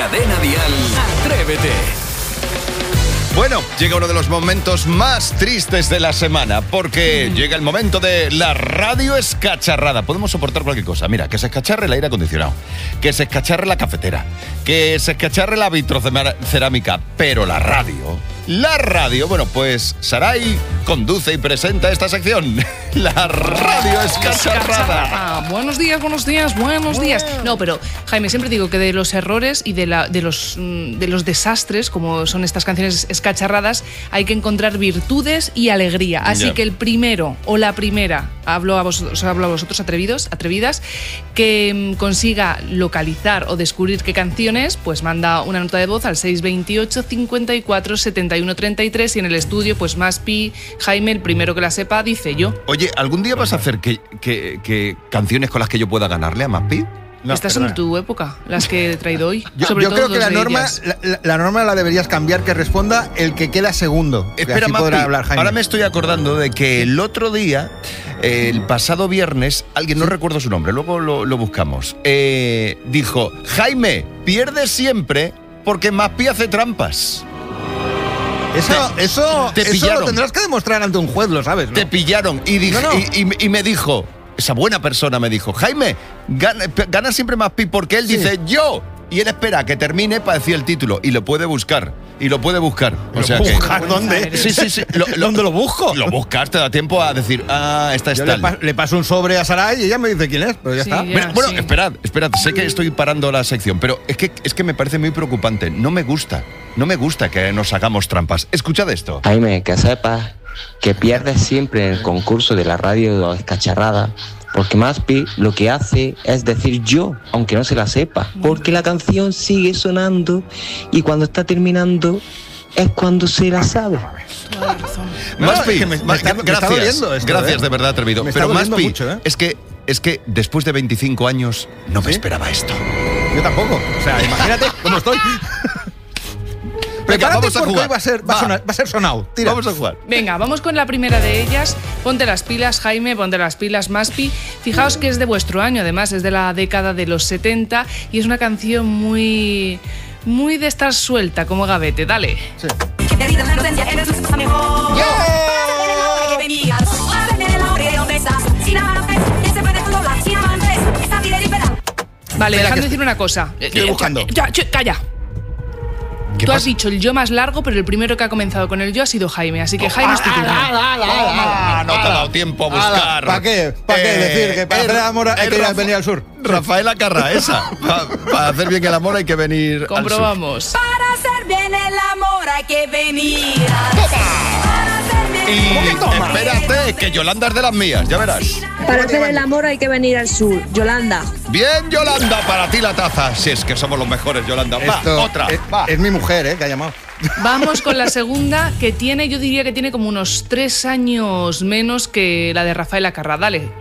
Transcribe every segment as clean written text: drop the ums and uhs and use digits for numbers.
Cadena Dial, Atrévete. Bueno, llega uno de los momentos más tristes de la semana, porque llega el momento de la radio escacharrada. Podemos soportar cualquier cosa. Mira, que se escacharre el aire acondicionado, que se escacharre la cafetera, que se escacharre la vitrocerámica, pero la radio, bueno, pues Saray conduce y presenta esta sección. La radio escacharrada. Buenos días. No, pero Jaime, siempre digo que de los errores y de los desastres, como son estas canciones escacharradas, hay que encontrar virtudes y alegría. Así que el primero o la primera, hablo a vosotros atrevidas, que consiga localizar o descubrir qué canción es, pues manda una nota de voz al 628 54 71 33 y en el estudio, pues Maspi, Jaime, el primero que la sepa, dice yo. Oye, ¿algún día vas a hacer que canciones con las que yo pueda ganarle a Maspi? No, estas son de tu época, las que he traído hoy. Yo creo que la norma la deberías cambiar, que responda el que queda segundo. Espera, Maspi, ahora me estoy acordando de que el otro día, el pasado viernes, alguien, no recuerdo su nombre, luego lo buscamos, dijo: Jaime, pierdes siempre porque Maspi hace trampas. Eso lo tendrás que demostrar ante un juez, lo sabes, ¿no? Te pillaron y me dijo, esa buena persona me dijo: Jaime, gana siempre Maspi porque él dice yo. Y él espera que termine para decir el título y lo puede buscar. O sea, ¿buscar dónde? Sí. ¿Dónde lo busco? Lo buscas, te da tiempo a decir, esta es Yo tal. le paso un sobre a Saray y ella me dice quién es, pero ya está. Bueno, esperad, sé que estoy parando la sección, pero es que me parece muy preocupante. No me gusta que nos hagamos trampas. Escuchad esto. Jaime, que sepas que pierdes siempre en el concurso de la radio escacharrada, porque Maspi lo que hace es decir yo, aunque no se la sepa, porque la canción sigue sonando y cuando está terminando es cuando se la sabe. Maspi, gracias, de verdad, atrevido. Pero Maspi, mucho, es que después de 25 años no me esperaba esto. Yo tampoco. O sea, imagínate cómo estoy. Venga, vamos a jugar. Va a ser sonado. Tira. Vamos a jugar. Venga, vamos con la primera de ellas. Ponte las pilas, Jaime, ponte las pilas, Maspi. Fijaos que es de vuestro año, además, es de la década de los 70 y es una canción muy de estar suelta, como gavete. Dale. Sí. Vale, déjame decir una cosa. Estoy buscando. Calla. Tú has dicho el yo más largo, pero el primero que ha comenzado con el yo ha sido Jaime, así que Jaime es tu turno. No te ha dado tiempo a buscar. ¿Para qué? ¿Para qué decir que para hacer el amor hay que venir al sur? Rafaela Carrá, esa. Para hacer bien el amor hay que venir Comprobamos. Para hacer bien el amor hay que venir al sur. Y espérate, que Yolanda es de las mías, ya verás. Para hacer el amor hay que venir al sur. Yolanda. Bien, Yolanda, para ti la taza. Si es que somos los mejores, Yolanda. Otra. Es mi mujer, que ha llamado. Vamos con la segunda, que yo diría que tiene como unos 3 años menos que la de Rafaela Carrá. Dale.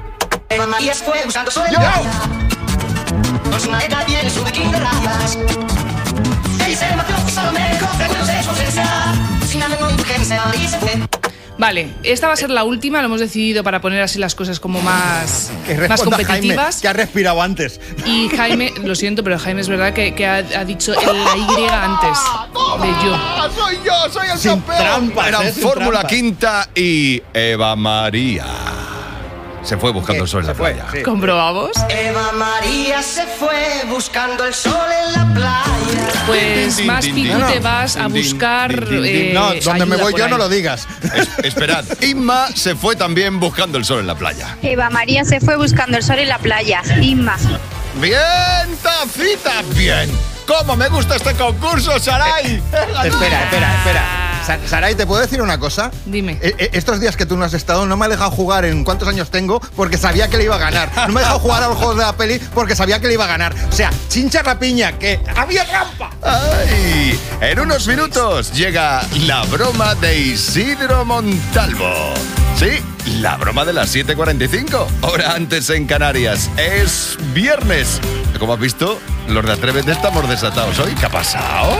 Vale, esta va a ser la última, lo hemos decidido para poner así las cosas como más competitivas. Jaime, que ha respirado antes. Y Jaime, lo siento, pero Jaime es verdad que ha dicho la Y antes de yo. Soy el Sin campeón. trampas, Era sin Fórmula trampas. Quinta y Eva María se fue buscando el sol en la playa. Sí. ¿Comprobamos? Eva María se fue buscando el sol en la playa. Pues Maspi, tú te vas a buscar. No, donde me voy yo no lo digas. Esperad, Inma se fue también buscando el sol en la playa. Eva María se fue buscando el sol en la playa. Inma. Bien, tacita, bien. ¿Cómo me gusta este concurso, Saray? Espera. Saray, ¿te puedo decir una cosa? Dime. Estos días que tú no has estado no me ha dejado jugar en cuántos años tengo porque sabía que le iba a ganar. No me ha dejado jugar a los juegos de la peli porque sabía que le iba a ganar. O sea, chincha rapiña, que había trampa. ¡Ay! En unos minutos llega la broma de Isidro Montalvo. Sí, la broma de las 7:45, hora antes en Canarias. Es viernes. Como has visto, los de Atrévete estamos desatados hoy. ¿Qué ha pasado?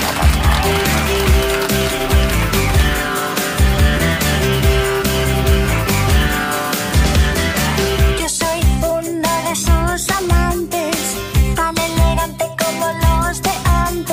Yo soy una de sus amantes, tan elegante como los de antes.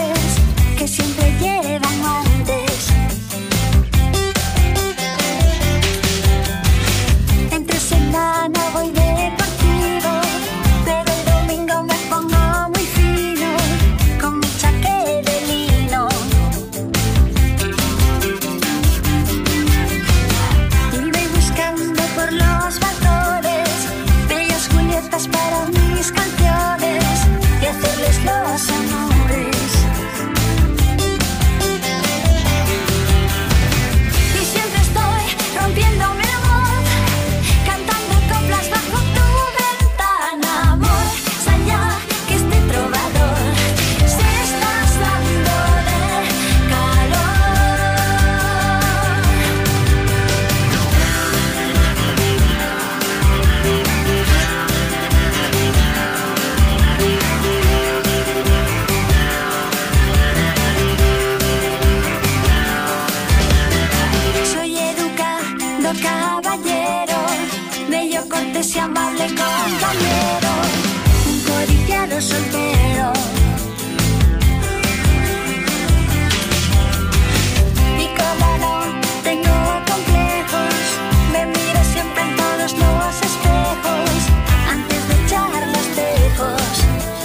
caballero, bello, cortés y amable compañero, un codiciado soltero. Y como no tengo complejos, me miro siempre en todos los espejos antes de echar los tejos.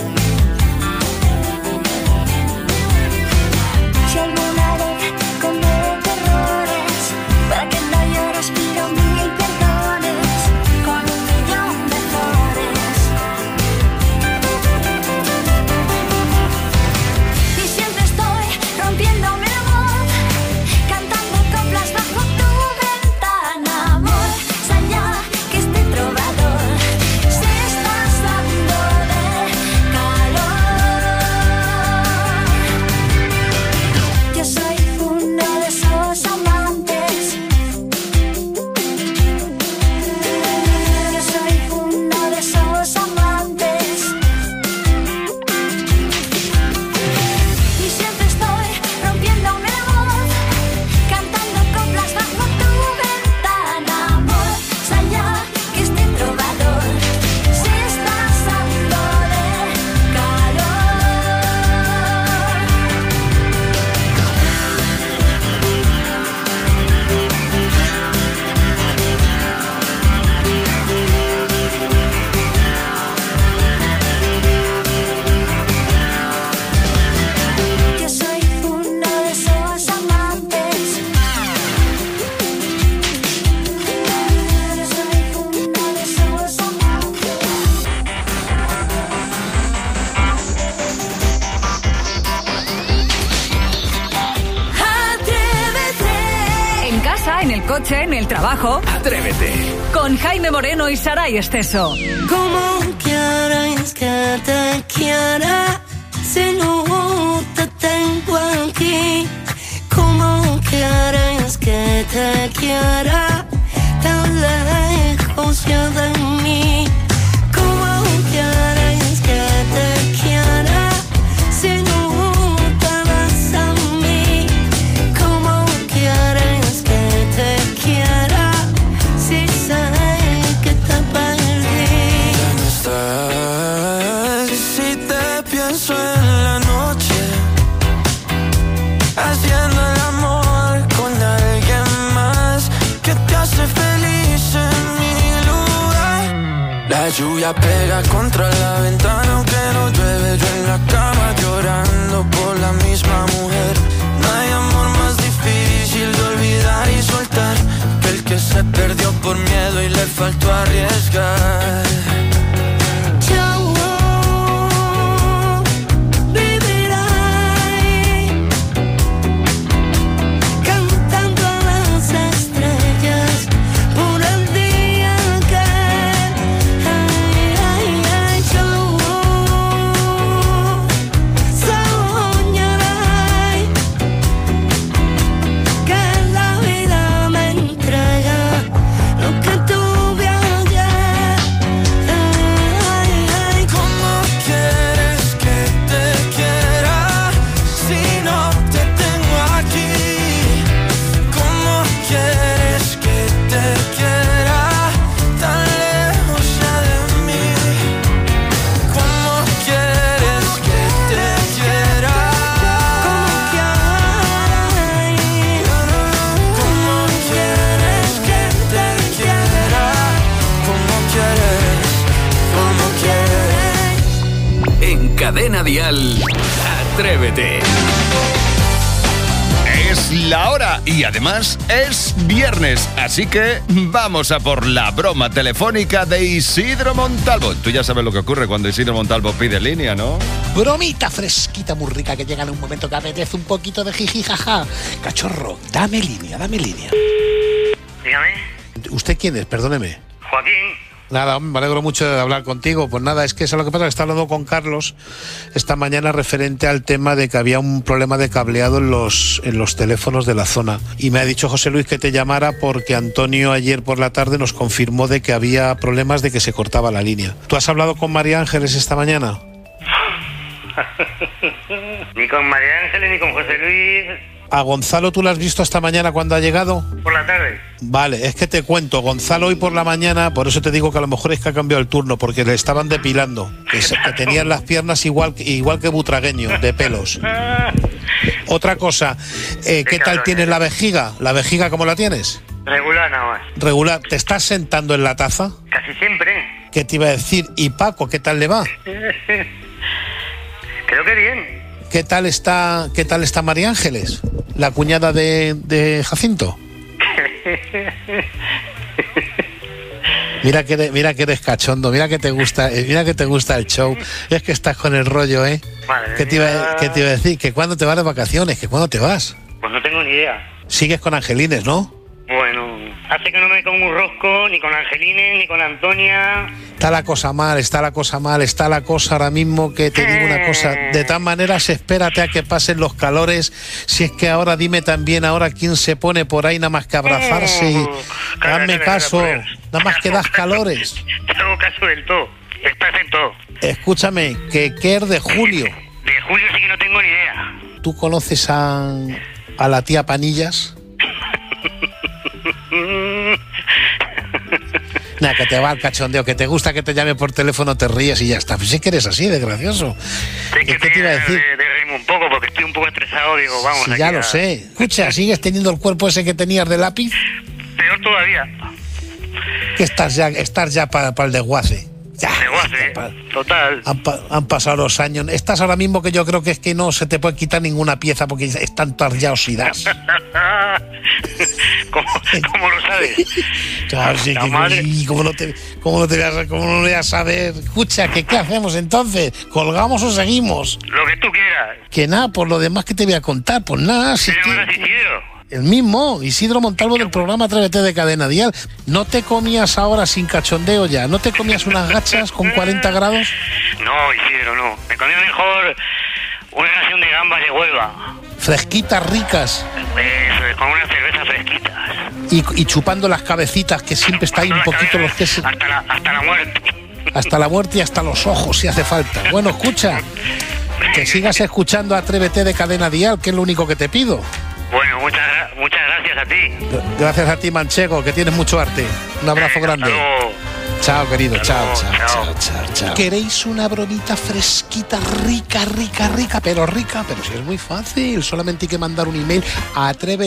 Si alguna vez cometo errores, para que no llores pido 1000 perdones con 1.000.000 de flores. Y siempre estoy rompiéndome la voz, cantando coplas bajo tu ventana, amor, allá que este trovador se está asando de calor. Yo soy uno de esos amantes. Yo soy uno de esos amantes. Y siempre estoy rompiéndome la voz, cantando coplas bajo tu ventana, amor, allá que este trovador se está asando de calor. Yo soy uno de esos amantes. Yo soy uno de esos amantes. Atrévete. En casa, en el coche, en el trabajo. Atrévete. Con Jaime Moreno y Saray Esteso. ¿Cómo quieres que te quiera si no te tengo aquí? ¿Cómo quieres que te quiera tan lejos ya de mí? ¿Cómo quieres que te quiera si no te vas a mí? ¿Cómo quieres que te quiera si sé que te perdí? ¿Dónde estás? Si te pienso en la noche, haciendo el amor con alguien más que te hace feliz en mi lugar. La lluvia pega contra la ventana aunque no llueve, yo en la cama llorando por la misma mujer. No hay amor más difícil de olvidar y soltar que el que se perdió por miedo y le faltó arriesgar. Yo viviré cantando a las estrellas por el día que yo soñaré que la vida me entrega lo que tuve ayer. ¿Cómo quieres que te quiera si no te tengo aquí? ¿Cómo quieres que te quiera tan lejos ya de mí? ¿Cómo quieres que te quiera? ¿Cómo quieres que te quiera? ¿Cómo quieres? En Cadena Dial, Atrévete. Es la hora y además es viernes, así que vamos a por la broma telefónica de Isidro Montalvo. Tú ya sabes lo que ocurre cuando Isidro Montalvo pide línea, ¿no? Bromita fresquita, muy rica, que llega en un momento que apetece un poquito de jiji, jaja. Cachorro, dame línea, dame línea. Dígame. ¿Usted quién es? Perdóneme. Joaquín. Nada, me alegro mucho de hablar contigo. Pues nada, es que eso es lo que pasa, que está hablando con Carlos esta mañana referente al tema de que había un problema de cableado en los teléfonos de la zona. Y me ha dicho José Luis que te llamara porque Antonio ayer por la tarde nos confirmó de que había problemas de que se cortaba la línea. ¿Tú has hablado con María Ángeles esta mañana? Ni con María Ángeles ni con José Luis ¿A Gonzalo tú lo has visto esta mañana cuando ha llegado? Por la tarde. Vale, es que te cuento, Gonzalo hoy por la mañana, por eso te digo que a lo mejor es que ha cambiado el turno, porque le estaban depilando, que tenían las piernas igual que Butragueño, de pelos. Otra cosa, ¿qué tal tienes la vejiga? ¿La vejiga cómo la tienes? Regular nada más. Regular. ¿Te estás sentando en la taza? Casi siempre. ¿Qué te iba a decir? ¿Y Paco, qué tal le va? Creo que bien. ¿Qué tal está María Ángeles, la cuñada de Jacinto? Mira que eres cachondo, mira que te gusta el show. Es que estás con el rollo, ¿eh? Madre ¿Qué te iba a decir? ¿Que cuándo te vas de vacaciones? ¿Que cuándo te vas? Pues no tengo ni idea. Sigues con Angelines, ¿no? Bueno, hace que no me como un rosco, ni con Angelines, ni con Antonia. Está la cosa mal, está la cosa ahora mismo, que te digo una cosa. De tal manera, espérate a que pasen los calores. Si es que ahora dime también ahora quién se pone por ahí nada más que abrazarse y hazme caso, nada más que das calores. Te hago caso del todo, estás en todo. Escúchame, que es de Julio. De Julio sí que no tengo ni idea. ¿Tú conoces a la tía Panillas? Nada, que te va al cachondeo, que te gusta que te llame por teléfono, te ríes y ya está. Pues sí que eres así, de gracioso. Sí, que ¿Qué te iba a decir? De reírme un poco porque estoy un poco estresado, digo, vamos. Sí, ya lo sé. Escucha, ¿sigues teniendo el cuerpo ese que tenías de lápiz? Peor todavía. Que estás ya para el desguace. Ya, total. Han pasado los años. Estás ahora mismo que yo creo que es que no se te puede quitar ninguna pieza porque están todas ya oxidadas. ¿Cómo lo sabes? Claro, sí, ¿cómo no te voy a saber? Escucha, ¿qué hacemos entonces? ¿Colgamos o seguimos? Lo que tú quieras. Que nada, por lo demás que te voy a contar, pues nada. ¿Te llamas Isidro? El mismo, Isidro Montalvo del programa Atrévete de Cadena Dial. ¿No te comías ahora sin cachondeo ya? ¿No te comías unas gachas con 40 grados? No, Isidro, no. Me comía mejor una ración de gambas de Huelva. Fresquitas, ricas. Eso es, con unas cervezas fresquitas. Y chupando las cabecitas, que siempre está ahí un poquito los que se... Hasta la muerte. Hasta la muerte y hasta los ojos, si hace falta. Bueno, escucha, que sigas escuchando Atrévete de Cadena Dial, que es lo único que te pido. Bueno, muchas gracias a ti. Gracias a ti, Manchego, que tienes mucho arte. Un abrazo grande. Chao, querido. Chao. ¿Queréis una bromita fresquita, rica? Pero si es muy fácil. Solamente hay que mandar un email a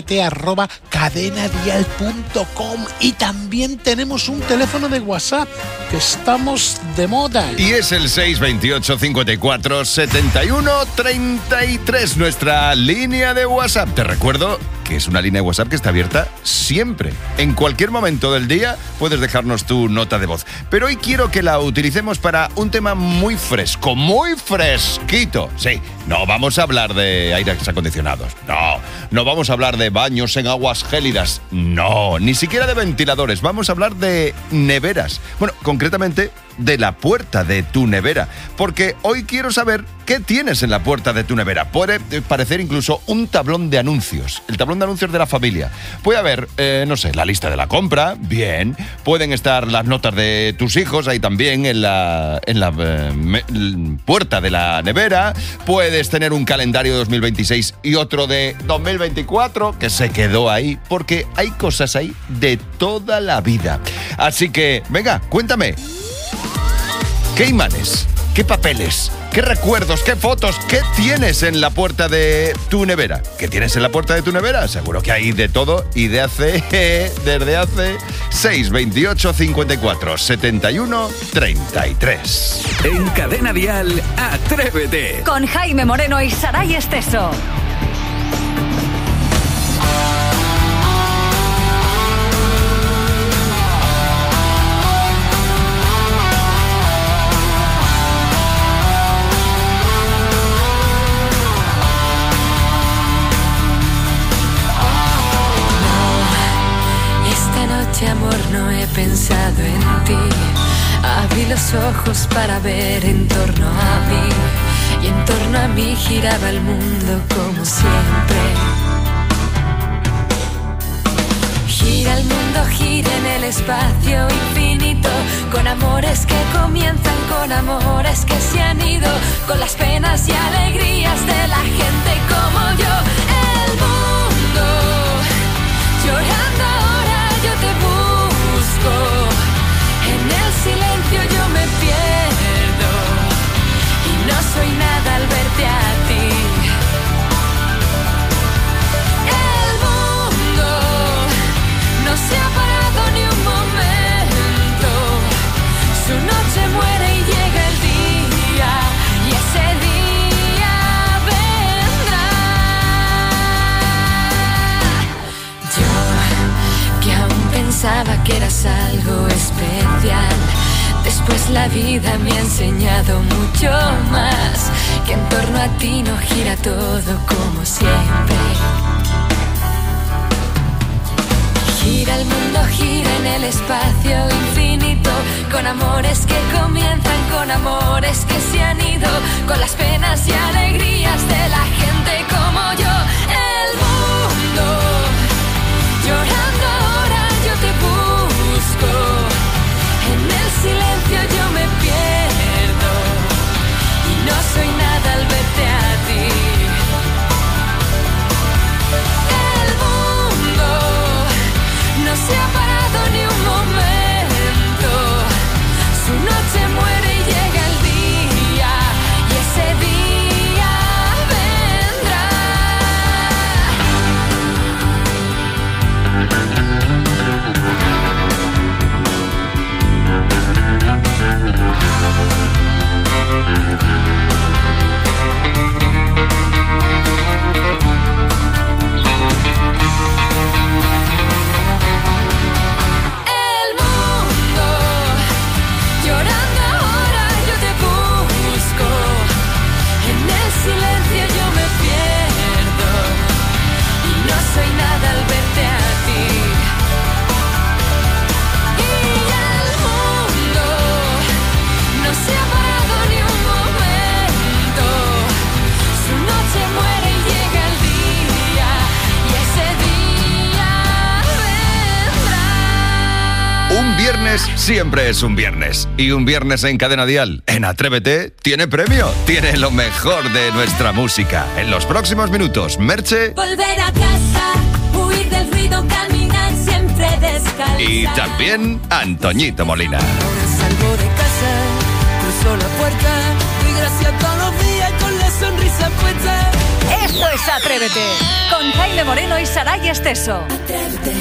atrévete@cadenadial.com. Y también tenemos un teléfono de WhatsApp, que estamos de moda. Y es el 628 54 71 33, nuestra línea de WhatsApp. Te recuerdo que es una línea de WhatsApp que está abierta siempre. En cualquier momento del día puedes dejarnos tu nota de voz. Pero hoy quiero que la utilicemos para un tema muy fresco, muy fresquito. Sí, no vamos a hablar de aires acondicionados. No vamos a hablar de baños en aguas gélidas. No, ni siquiera de ventiladores. Vamos a hablar de neveras. Bueno, concretamente de la puerta de tu nevera. Porque hoy quiero saber qué tienes en la puerta de tu nevera. Puede parecer incluso un tablón de anuncios. El tablón de anuncios de la familia. Puede haber, no sé, la lista de la compra. Bien. Pueden estar las notas de tus hijos ahí también en la puerta de la nevera. Puedes tener un calendario de 2026 y otro de 2024 que se quedó ahí. Porque hay cosas ahí de toda la vida. Así que, venga, cuéntame. ¿Qué imanes? ¿Qué papeles? ¿Qué recuerdos? ¿Qué fotos? ¿Qué tienes en la puerta de tu nevera? ¿Qué tienes en la puerta de tu nevera? Seguro que hay de todo y desde hace 628 54 71 33. En Cadena Dial, Atrévete. Con Jaime Moreno y Saray Esteso. Amor, no he pensado en ti. Abrí los ojos para ver en torno a mí, y en torno a mí giraba el mundo como siempre. Gira el mundo, gira en el espacio infinito, con amores que comienzan, con amores que se han ido, con las penas y alegrías de la gente como yo. El mundo pensaba que eras algo especial. Después la vida me ha enseñado mucho más, que en torno a ti no gira todo como siempre. Gira el mundo, gira en el espacio infinito, con amores que comienzan, con amores que se han ido, con las penas y alegrías de la gente como yo. El mundo llorando ahora, yo te busco. En el silencio yo me pierdo y no soy nada al verte a ti. El mundo no se ha parado ni un momento. Su noche muere y llega el día, y ese día vendrá. Viernes siempre es un viernes. Y un viernes en Cadena Dial, en Atrévete, tiene premio. Tiene lo mejor de nuestra música. En los próximos minutos, Merche. Volver a casa, huir del ruido, caminar siempre descalza. Y también Antoñito Molina. Ahora salgo de casa, cruzo la puerta, doy gracias todos los días con la sonrisa puesta. Esto es Atrévete, con Jaime Moreno y Saray Esteso. Atrévete.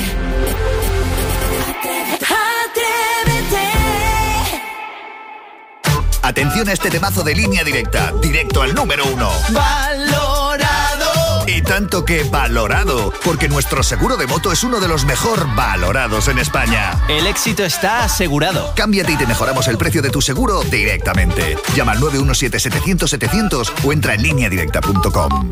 Atención a este temazo de Línea Directa, directo al número 1. Valorado. Y tanto que valorado, porque nuestro seguro de moto es uno de los mejor valorados en España. El éxito está asegurado. Cámbiate y te mejoramos el precio de tu seguro directamente. Llama al 917-700-700 o entra en lineadirecta.com.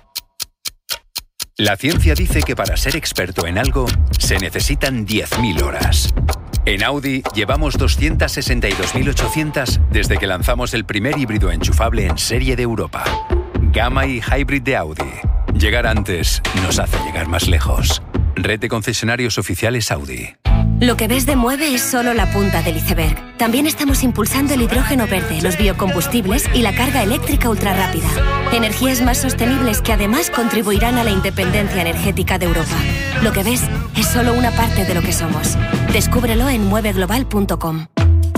La ciencia dice que para ser experto en algo se necesitan 10.000 horas. En Audi llevamos 262.800 desde que lanzamos el primer híbrido enchufable en serie de Europa. Gamma y Hybrid de Audi. Llegar antes nos hace llegar más lejos. Red de concesionarios oficiales Audi. Lo que ves de Mueve es solo la punta del iceberg. También estamos impulsando el hidrógeno verde, los biocombustibles y la carga eléctrica ultrarrápida. Energías más sostenibles que además contribuirán a la independencia energética de Europa. Lo que ves es solo una parte de lo que somos. Descúbrelo en mueveglobal.com.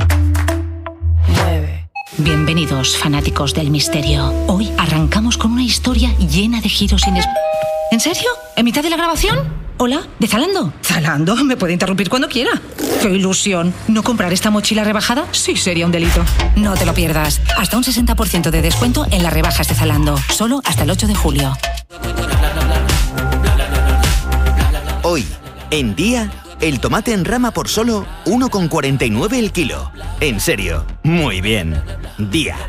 Bienvenidos, fanáticos del misterio. Hoy arrancamos con una historia llena de giros inesperados. ¿En serio? ¿En mitad de la grabación? Hola, ¿de Zalando? ¿Zalando? Me puede interrumpir cuando quiera. ¡Qué ilusión! ¿No comprar esta mochila rebajada? Sí, sería un delito. No te lo pierdas. Hasta un 60% de descuento en las rebajas de Zalando. Solo hasta el 8 de julio. Hoy, en Día, el tomate en rama por solo 1,49 el kilo. En serio, muy bien. Día.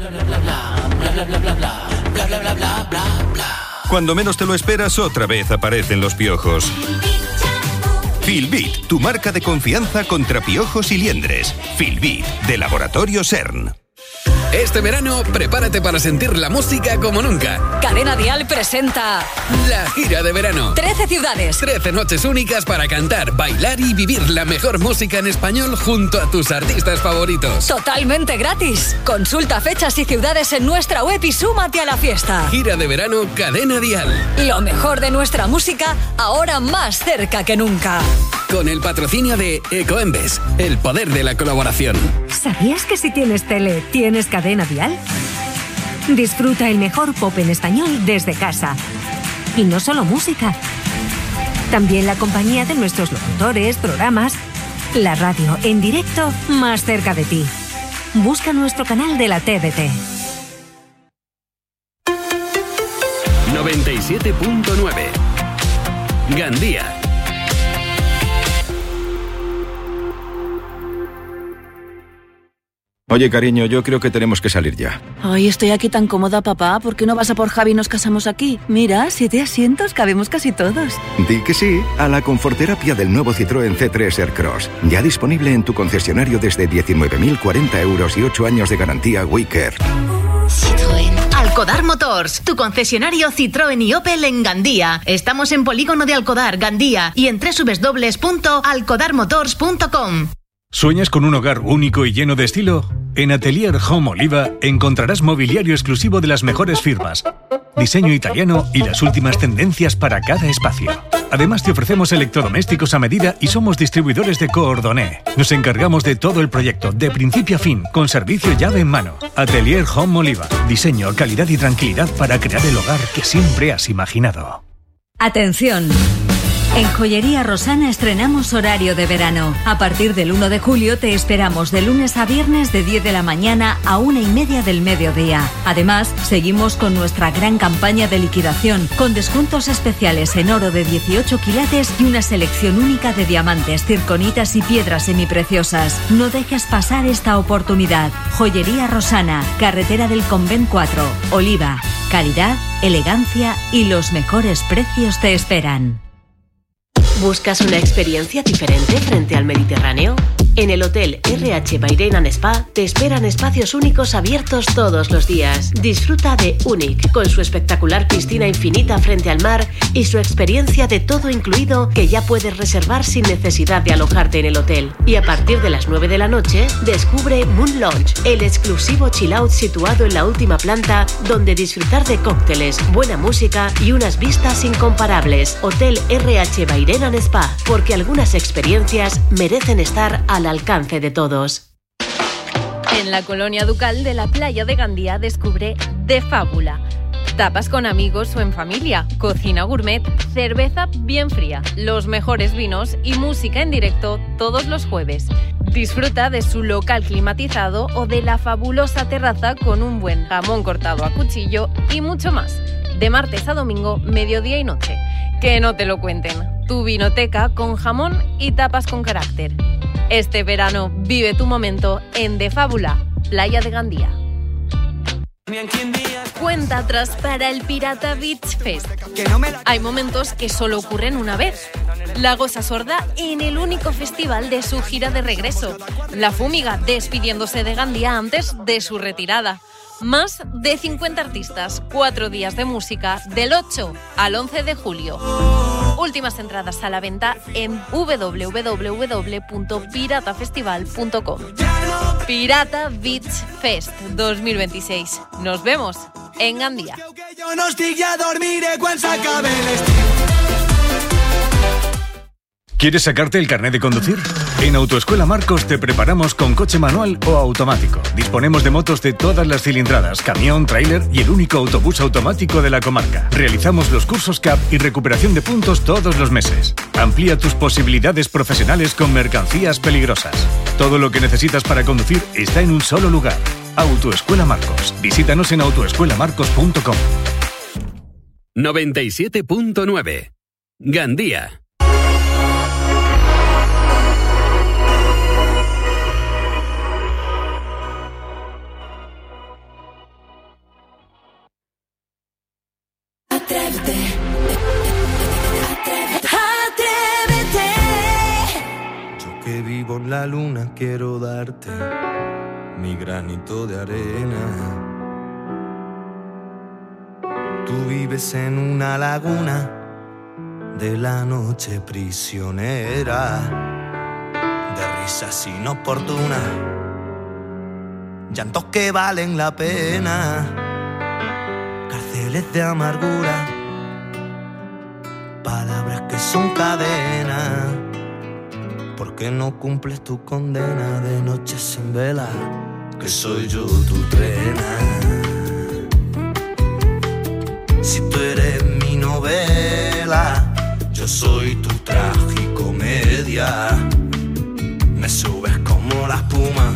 Cuando menos te lo esperas, otra vez aparecen los piojos. Filbit, tu marca de confianza contra piojos y liendres. Filbit, de Laboratorio CERN. Este verano, prepárate para sentir la música como nunca. Cadena Dial presenta La gira de verano. 13 ciudades. 13 noches únicas para cantar, bailar y vivir la mejor música en español junto a tus artistas favoritos. Totalmente gratis. Consulta fechas y ciudades en nuestra web y súmate a la fiesta. Gira de verano Cadena Dial. Lo mejor de nuestra música, ahora más cerca que nunca. Con el patrocinio de Ecoembes, el poder de la colaboración. ¿Sabías que si tienes tele, tienes Cadena Dial? Disfruta el mejor pop en español desde casa. Y no solo música. También la compañía de nuestros locutores, programas, la radio en directo más cerca de ti. Busca nuestro canal de la TDT. 97.9 Gandía. Oye, cariño, yo creo que tenemos que salir ya. Ay, estoy aquí tan cómoda, papá. ¿Por qué no vas a por Javi y nos casamos aquí? Mira, 7 asientos, cabemos casi todos. Di que sí a la conforterapia del nuevo Citroën C3 Aircross. Ya disponible en tu concesionario desde 19.040 euros y 8 años de garantía WeCare. Citroën. Alcodar Motors, tu concesionario Citroën y Opel en Gandía. Estamos en Polígono de Alcodar, Gandía, y en www.alcodarmotors.com. ¿Sueñas con un hogar único y lleno de estilo? En Atelier Home Oliva encontrarás mobiliario exclusivo de las mejores firmas, diseño italiano y las últimas tendencias para cada espacio. Además te ofrecemos electrodomésticos a medida y somos distribuidores de Coordonné. Nos encargamos de todo el proyecto, de principio a fin, con servicio llave en mano. Atelier Home Oliva. Diseño, calidad y tranquilidad para crear el hogar que siempre has imaginado. Atención. En Joyería Rosana estrenamos horario de verano. A partir del 1 de julio te esperamos de lunes a viernes de 10 de la mañana a 1:30 del mediodía. Además, seguimos con nuestra gran campaña de liquidación, con descuentos especiales en oro de 18 quilates y una selección única de diamantes, circonitas y piedras semipreciosas. No dejes pasar esta oportunidad. Joyería Rosana, carretera del Convent 4, Oliva. Calidad, elegancia y los mejores precios te esperan. ¿Buscas una experiencia diferente frente al Mediterráneo? En el Hotel RH Bairén and Spa te esperan espacios únicos abiertos todos los días. Disfruta de Unique, con su espectacular piscina infinita frente al mar y su experiencia de todo incluido que ya puedes reservar sin necesidad de alojarte en el hotel. Y a partir de las 9 de la noche, descubre Moon Lounge, el exclusivo chill out situado en la última planta donde disfrutar de cócteles, buena música y unas vistas incomparables. Hotel RH Bairén and Spa, porque algunas experiencias merecen estar al alcance de todos. En la colonia Ducal de la playa de Gandía descubre De Fábula. Tapas con amigos o en familia, cocina gourmet, cerveza bien fría, los mejores vinos y música en directo todos los jueves. Disfruta de su local climatizado o de la fabulosa terraza con un buen jamón cortado a cuchillo y mucho más. De martes a domingo, mediodía y noche. Que no te lo cuenten. Tu vinoteca con jamón y tapas con carácter. Este verano vive tu momento en De Fábula, playa de Gandía. Cuenta atrás para el Pirata Beach Fest. Hay momentos que solo ocurren una vez. La Gosa Sorda en el único festival de su gira de regreso. La Fúmiga despidiéndose de Gandía antes de su retirada. Más de 50 artistas, 4 días de música del 8 al 11 de julio. Últimas entradas a la venta en www.piratafestival.com. Pirata Beach Fest 2026. Nos vemos en Gandía. ¿Quieres sacarte el carnet de conducir? En Autoescuela Marcos te preparamos con coche manual o automático. Disponemos de motos de todas las cilindradas, camión, tráiler y el único autobús automático de la comarca. Realizamos los cursos CAP y recuperación de puntos todos los meses. Amplía tus posibilidades profesionales con mercancías peligrosas. Todo lo que necesitas para conducir está en un solo lugar. Autoescuela Marcos. Visítanos en autoescuelamarcos.com. 97.9 Gandía. Yo que vivo en la luna quiero darte mi granito de arena. Tú vives en una laguna de la noche prisionera, de risas inoportunas, llantos que valen la pena, cárceles de amargura, palabras que son cadenas. ¿Por qué no cumples tu condena de noches sin vela? Que soy yo tu trena. Si tú eres mi novela, yo soy tu tragicomedia. Me subes como la espuma,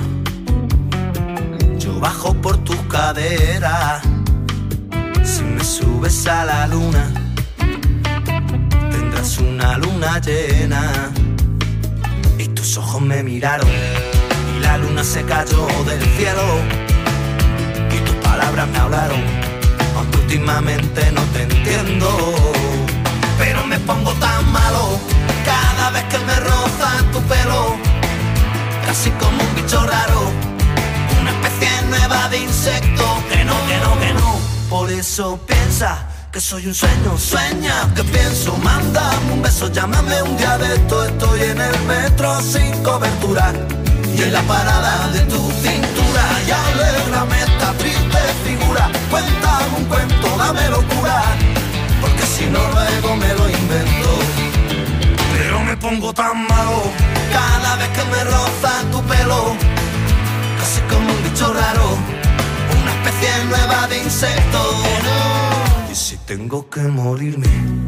yo bajo por tus caderas. Si me subes a la luna, tendrás una luna llena. Y tus ojos me miraron y y la luna se cayó del cielo y tus palabras me hablaron, aunque últimamente no te entiendo. Pero me pongo tan malo cada vez que me roza tu pelo, casi como un bicho raro, una especie nueva de insecto. Que no, que no, que no. Por eso piensa que soy un sueño, sueña que pienso. Mándame un beso, llámame un día de esto. Estoy en el metro sin cobertura y en la parada de tu cintura. Y alégrame esta triste figura. Cuéntame un cuento, dame locura, porque si no luego me lo invento. Pero me pongo tan malo cada vez que me roza tu pelo, casi como un bicho raro, una especie nueva de insecto. Y si tengo que morirme,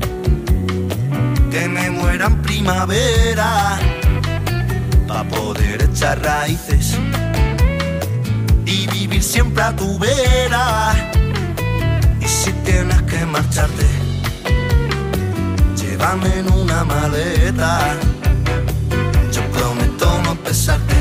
que me muera en primavera, pa' poder echar raíces y vivir siempre a tu vera. Y si tienes que marcharte, llévame en una maleta. Yo prometo no pesarte,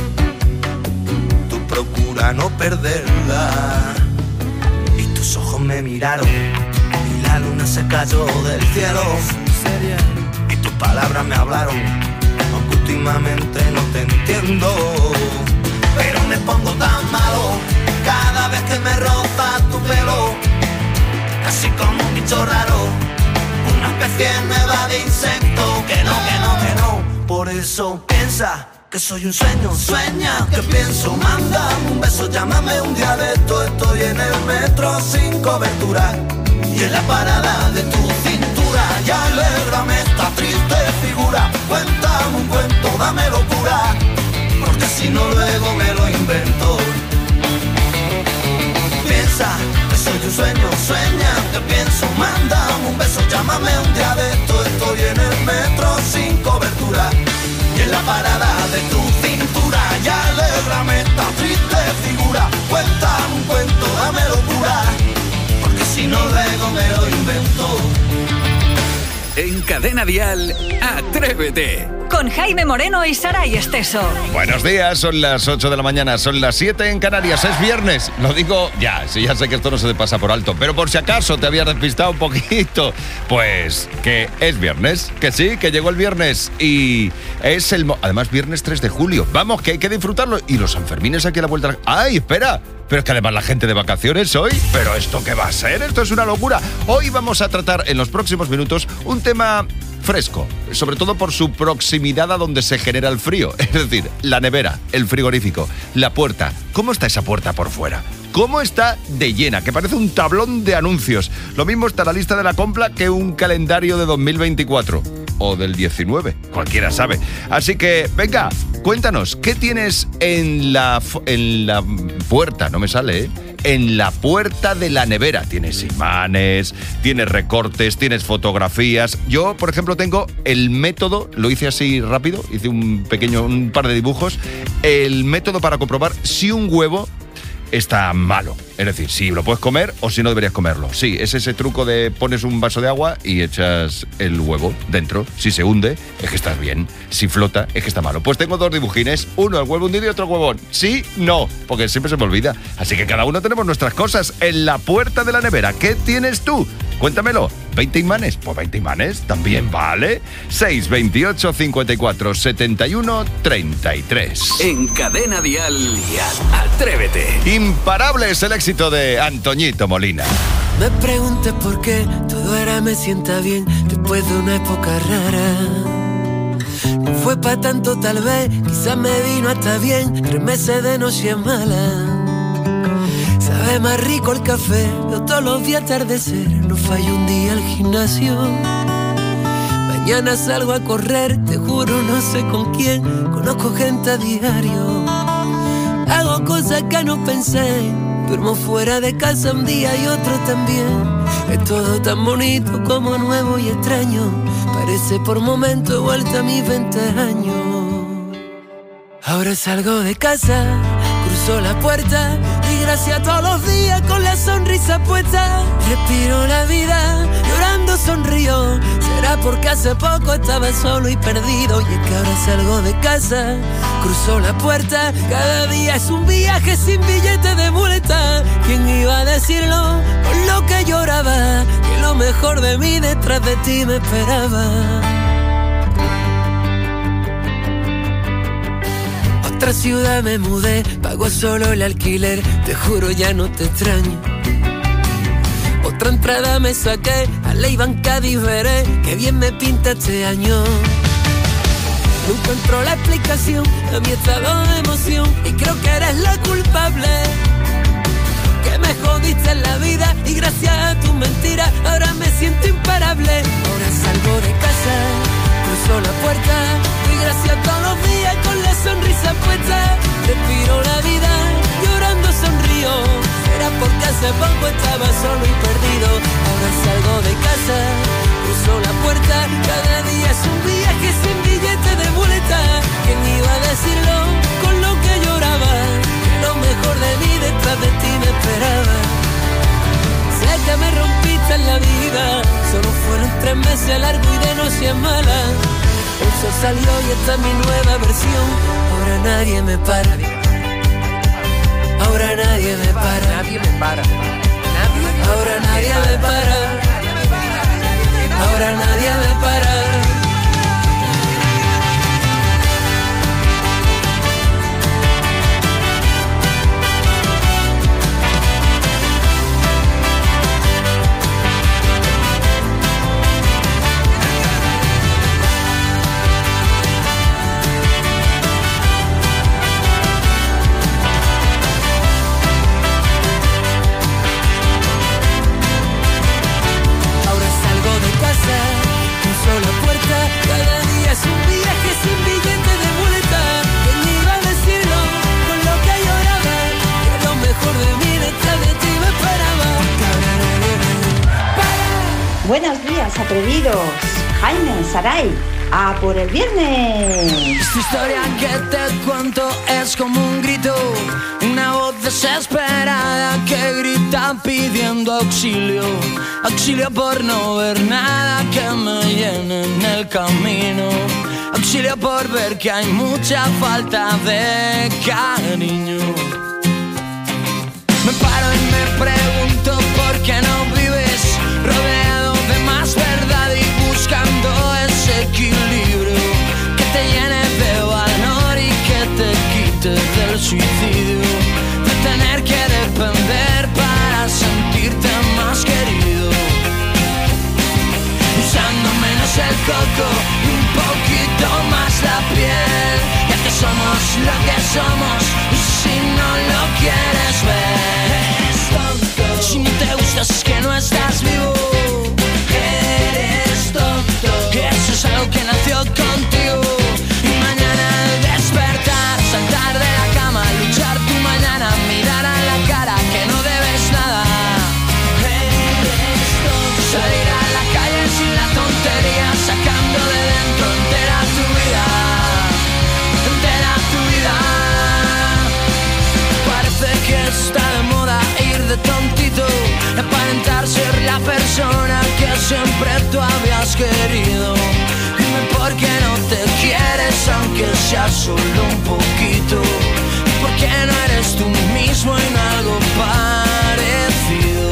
tú procura no perderla. Y tus ojos me miraron y la luna se cayó del cielo y tus palabras me hablaron, aunque últimamente no te entiendo. Pero me pongo tan malo cada vez que me roza tu pelo, casi como un bicho raro, una especie nueva de insecto. Que no, que no, que no. Por eso piensa que soy un sueño, sueña que pienso. Mándame un beso, llámame un día de esto. Estoy en el metro sin cobertura y en la parada de tu cintura. Y alégrame esta triste figura. Cuéntame un cuento, dame locura, porque si no luego me lo invento. Piensa que soy un sueño, sueña que pienso. Mándame un beso, llámame un día de esto. Estoy en el metro sin cobertura y en la parada de tu cintura. Y alégrame esta triste figura. Cuéntame un cuento, dame locura, porque si no luego me lo invento. En Cadena Dial, Atrévete. Con Jaime Moreno y Saray Esteso. Buenos días, son las 8 de la mañana, son las 7 en Canarias, es viernes. Lo digo ya, sí, ya sé que esto no se te pasa por alto, pero por si acaso te había despistado un poquito, pues que es viernes, que sí, que llegó el viernes y es además viernes 3 de julio. Vamos, que hay que disfrutarlo. Y los Sanfermines aquí a la vuelta. ¡Ay, espera! Pero es que además la gente de vacaciones hoy. ¿Pero esto qué va a ser? Esto es una locura. Hoy vamos a tratar en los próximos minutos un tema fresco, sobre todo por su proximidad a donde se genera el frío. Es decir, la nevera, el frigorífico, la puerta. ¿Cómo está esa puerta por fuera? ¿Cómo está de llena? Que parece un tablón de anuncios. Lo mismo está la lista de la compra que un calendario de 2024. O del 19, cualquiera sabe. Así que, venga, cuéntanos, ¿qué tienes en la puerta? No me sale, ¿eh? En la puerta de la nevera. Tienes imanes, tienes recortes, tienes fotografías. Yo, por ejemplo, tengo el método, lo hice así rápido, hice un par de dibujos, el método para comprobar si un huevo está malo. Es decir, si lo puedes comer o si no deberías comerlo. Sí, es ese truco de pones un vaso de agua y echas el huevo dentro. Si se hunde, es que estás bien. Si flota, es que está malo. Pues tengo dos dibujines, uno el huevo hundido y otro huevón. Sí, no, porque siempre se me olvida. Así que cada uno tenemos nuestras cosas en la puerta de la nevera. ¿Qué tienes tú? Cuéntamelo. ¿20 imanes? Pues 20 imanes también vale. 628 54 71 33. En Cadena Dial, Atrévete. Imparable es el éxito de Antoñito Molina. Me pregunté por qué todo ahora me sienta bien después de una época rara. No fue pa' tanto tal vez, quizás me vino hasta bien 3 meses de noche mala. Sabe más rico el café, yo todos los días atardecer. No fallo un día al gimnasio. Mañana salgo a correr, te juro no sé con quién. Conozco gente a diario. Hago cosas que no pensé. Duermo fuera de casa un día y otro también. Es todo tan bonito como nuevo y extraño. Parece por momentos vuelta a mis 20 años. Ahora salgo de casa, cruzo la puerta y gracias a todos los días con la sonrisa puesta. Respiro la vida, llorando sonrío. Será porque hace poco estaba solo y perdido. Y es que ahora salgo de casa Cruzo la puerta, cada día es un viaje sin billete de muleta. ¿Quién iba a decirlo con lo que lloraba? Que lo mejor de mí detrás de ti me esperaba. Otra ciudad me mudé, pago solo el alquiler, te juro ya no te extraño. Otra entrada me saqué, a Ley Cádiz veré, que bien me pinta este año. No encuentro la explicación a mi estado de emoción y creo que eres la culpable. Que me jodiste en la vida y gracias a tus mentiras ahora me siento imparable. Ahora salgo de casa, cruzo la puerta y gracias todos los días con la sonrisa puesta. Respiro la vida, llorando sonrío. Era porque hace poco estaba solo y perdido. Ahora salgo de casa, cruzo la puerta, cada día es un viaje sin billete de muleta. ¿Quién iba a decirlo con lo que lloraba? Que lo mejor de mí detrás de ti me esperaba. Sé que me rompiste en la vida, solo fueron 3 meses largos y de noches malas. El sol salió y esta es mi nueva versión. Ahora nadie me para. Ahora nadie me para. Nadie me para. Ahora nadie me para. Ahora nadie me para. La puerta, cada día es un viaje sin billete de muleta. ¿Quién iba a decirlo con lo que lloraba? Que lo mejor de mí detrás de ti me esperaba. Buenos días, atrevidos. Jaime, Saray, a por el viernes. Esta historia que te cuento es como un grito, una voz desesperada que grita pidiendo auxilio. Auxilio por no ver nada que me llene en el camino. Auxilio por ver que hay mucha falta de cariño. Me paro y me pregunto por qué no vives rodeado de más verdad y buscando ese equilibrio que te llene de valor y que te quite del suicidio, de tener que depender para sentirte más querido. Usando menos el coco y un poquito más la piel, ya que somos lo que somos y si no lo quieres ver, eres tonto. Si no te gustas es que no estás vivo. Eres tonto. Eso es algo que nació contigo. Y mañana al despertar, saltar de la cama, luchar tu mañana, mirar a la cara que no debes nada. Eres tonto. Salir a la calle sin la tontería, sacando de dentro entera tu vida. Entera tu vida. Parece que está de moda ir de tontito, aparentar ser la persona que siempre tú habías querido. Dime por qué no te quieres aunque sea solo un poquito. ¿Y por qué no eres tú mismo en algo parecido?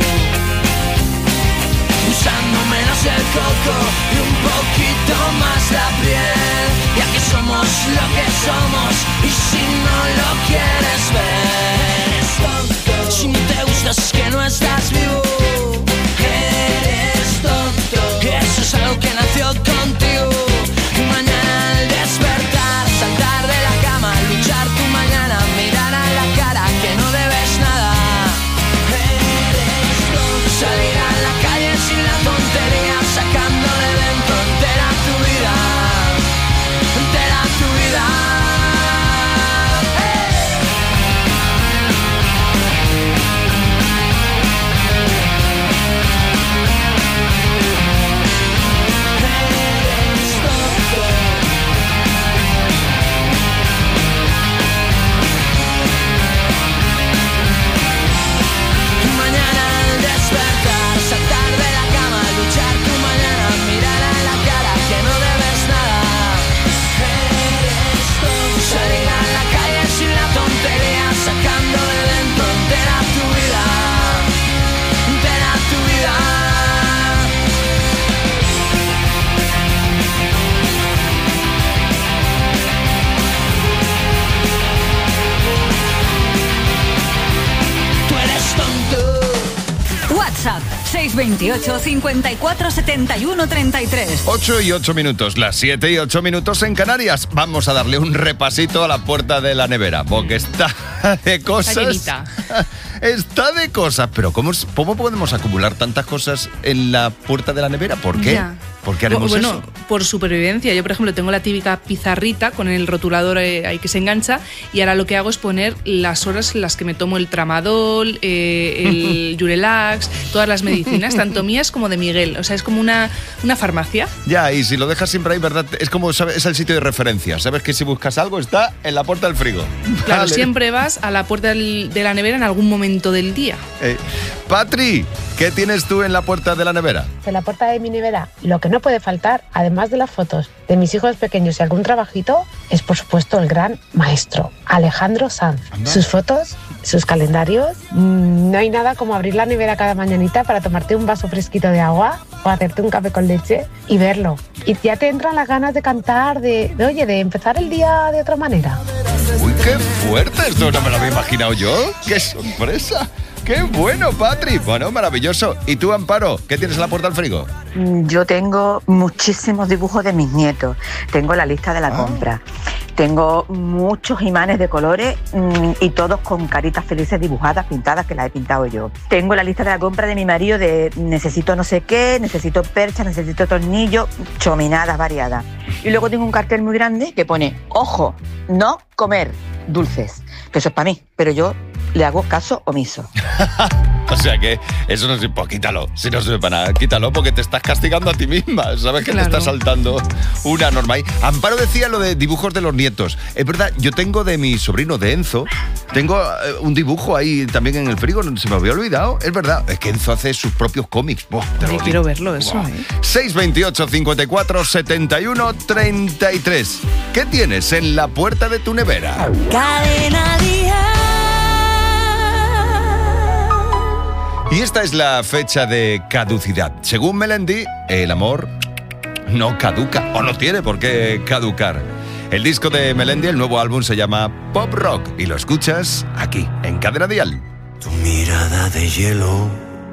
Usando menos el coco y un poquito más la piel, ya que somos lo que somos y si no lo quieres ver, eres tonto. Si no te gustas es que no estás vivo. Eres tonto. Eso es algo que nació contigo. Y mañana al despertar, saltar de la cama, 628 54 71 33. 8 y 8 minutos, las 7 y 8 minutos en Canarias. Vamos a darle un repasito a la puerta de la nevera, porque está de cosas. Está de cosas, pero ¿cómo podemos acumular tantas cosas en la puerta de la nevera? ¿Por qué? Ya. ¿Por qué haremos eso? Por supervivencia. Yo, por ejemplo, tengo la típica pizarrita con el rotulador ahí que se engancha, y ahora lo que hago es poner las horas en las que me tomo el tramadol, el Yurelax, todas las medicinas, tanto mías como de Miguel. O sea, es como una farmacia. Ya, y si lo dejas siempre ahí, ¿verdad? Es como, ¿sabes? Es el sitio de referencia. Sabes que si buscas algo está en la puerta del frigo. Claro, Vale. siempre vas a la puerta de la nevera en algún momento del día. Patri, ¿qué tienes tú en la puerta de la nevera? En la puerta de mi nevera, lo que no puede faltar, además de las fotos de mis hijos pequeños y algún trabajito, es por supuesto el gran maestro, Alejandro Sanz. Sus fotos, sus calendarios. No hay nada como abrir la nevera cada mañanita para tomarte un vaso fresquito de agua o hacerte un café con leche y verlo. Y ya te entran las ganas de cantar, de empezar el día de otra manera. ¡Uy, qué fuerte! Esto no me lo había imaginado yo. ¡Qué sorpresa! ¡Qué bueno, Patri! Bueno, maravilloso. ¿Y tú, Amparo, qué tienes en la puerta del frigo? Yo tengo muchísimos dibujos de mis nietos. Tengo la lista de la compra. Tengo muchos imanes de colores y todos con caritas felices dibujadas, pintadas, que las he pintado yo. Tengo la lista de la compra de mi marido de necesito no sé qué, necesito percha, necesito tornillo, chominadas variadas. Y luego tengo un cartel muy grande que pone, ojo, no comer dulces, que eso es para mí, pero yo le hago caso omiso. O sea que eso no sirve, pues quítalo, si no sirve para nada, quítalo porque te estás castigando a ti misma, sabes que Claro. te está saltando una norma ahí. Amparo decía lo de dibujos de los nietos, es verdad, yo tengo de mi sobrino, de Enzo, tengo un dibujo ahí también en el frigo, se me había olvidado, es verdad, es que Enzo hace sus propios cómics. Buah, te lo digo. Quiero verlo eso, Buah. 628 54 71 33. ¿Qué tienes en la puerta de tu nevera? Cadena Dial. Y esta es la fecha de caducidad. Según Melendi, el amor no caduca, o no tiene por qué caducar. El disco de Melendi, el nuevo álbum, se llama Pop Rock y lo escuchas aquí, en Cadena Dial. Tu mirada de hielo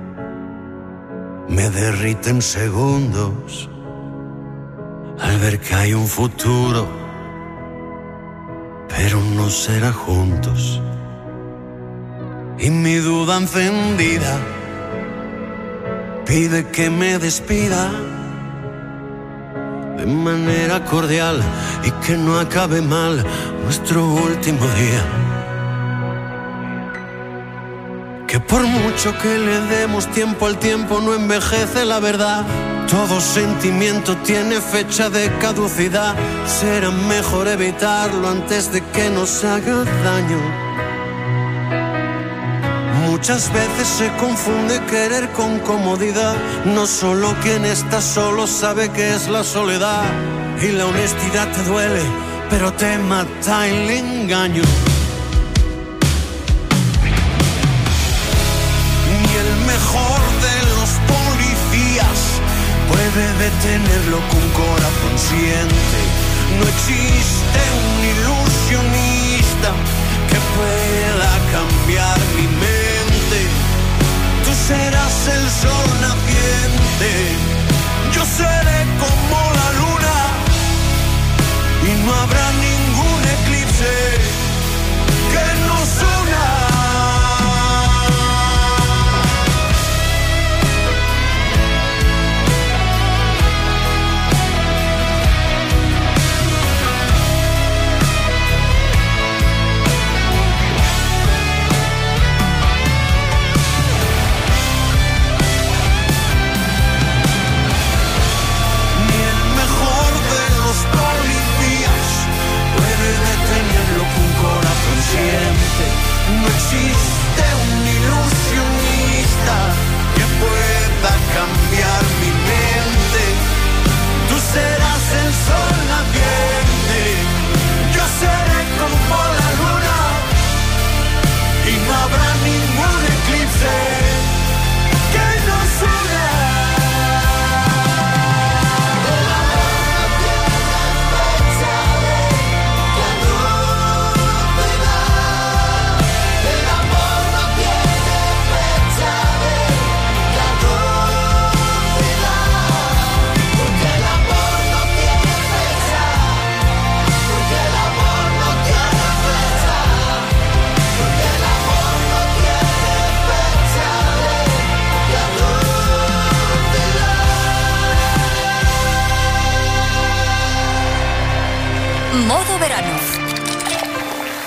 me derrite en segundos al ver que hay un futuro, pero no será juntos. Y mi duda encendida pide que me despida de manera cordial y que no acabe mal nuestro último día. Que por mucho que le demos tiempo al tiempo no envejece la verdad. Todo sentimiento tiene fecha de caducidad. Será mejor evitarlo antes de que nos haga daño. Muchas veces se confunde querer con comodidad. No solo quien está solo sabe que es la soledad. Y la honestidad te duele, pero te mata el engaño. Ni el mejor de los policías puede detenerlo con corazón siente. No existe un ilusionista que pueda cambiar mi mente. Tú serás el sol naciente, yo seré como la luna y no habrá ningún eclipse que nos una.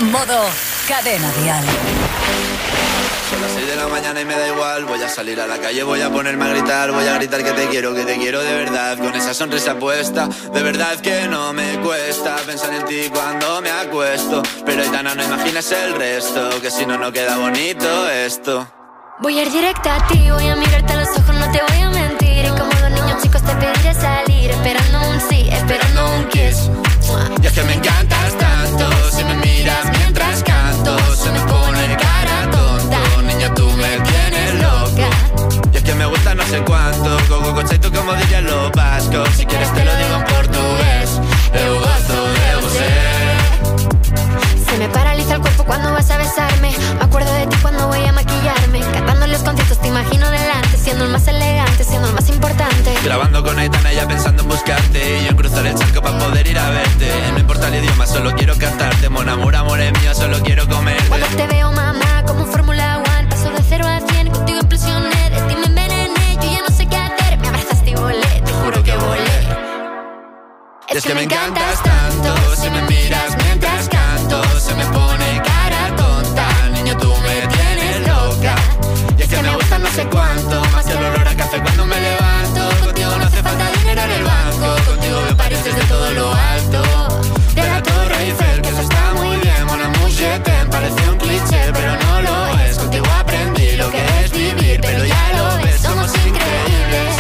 Modo Cadena Dial. Son las 6 de la mañana y me da igual. Voy a salir a la calle, voy a ponerme a gritar. Voy a gritar que te quiero de verdad. Con esa sonrisa puesta, de verdad que no me cuesta pensar en ti cuando me acuesto. Pero Aitana, no imaginas el resto, que si no, no queda bonito esto. Voy a ir directa a ti, voy a mirarte a los ojos, no te voy a mentir. Y como dos niños chicos te pediré salir, esperando un sí, esperando un kiss. Y es que me encantas tanto, si me miras mientras canto, se me pone cara tonta. Niña, tú me tienes loca. Y es que me gusta no sé cuánto, gogo conceito como dirían los vascos. Si quieres te lo digo en portugués, eu gosto de você. Se me paraliza el cuerpo cuando vas a besarme. Me acuerdo de ti cuando voy a maquillarme. Cantando los conciertos te imagino delante, siendo el más elegante, siendo el más importante. Grabando con Aitana ya pensando en buscarte, y yo en cruzar el charco para poder ir a verte. No importa el idioma, solo quiero cantarte. Mon amor, amor es mío, solo quiero comerte. Cuando te veo, mamá, como un Fórmula One, paso de 0 a 100, contigo implosioné. De ti me envenené, yo ya no sé qué hacer. Me abrazaste y volé, te juro que volé. Es que me encantas tanto, si me miras mientras canto, se me pone cara tonta. Niño, tú me tienes loca. Y es que me gusta no sé cuánto, más que el olor a café cuando me levanto. Contigo no hace falta dinero en el banco, contigo me pareces de todo lo alto. De la Torre Eiffel, que eso está muy bien. Mon amour, je t'aime, parece un cliché, pero no lo es. Contigo aprendí lo que es vivir, pero ya lo ves, somos increíbles.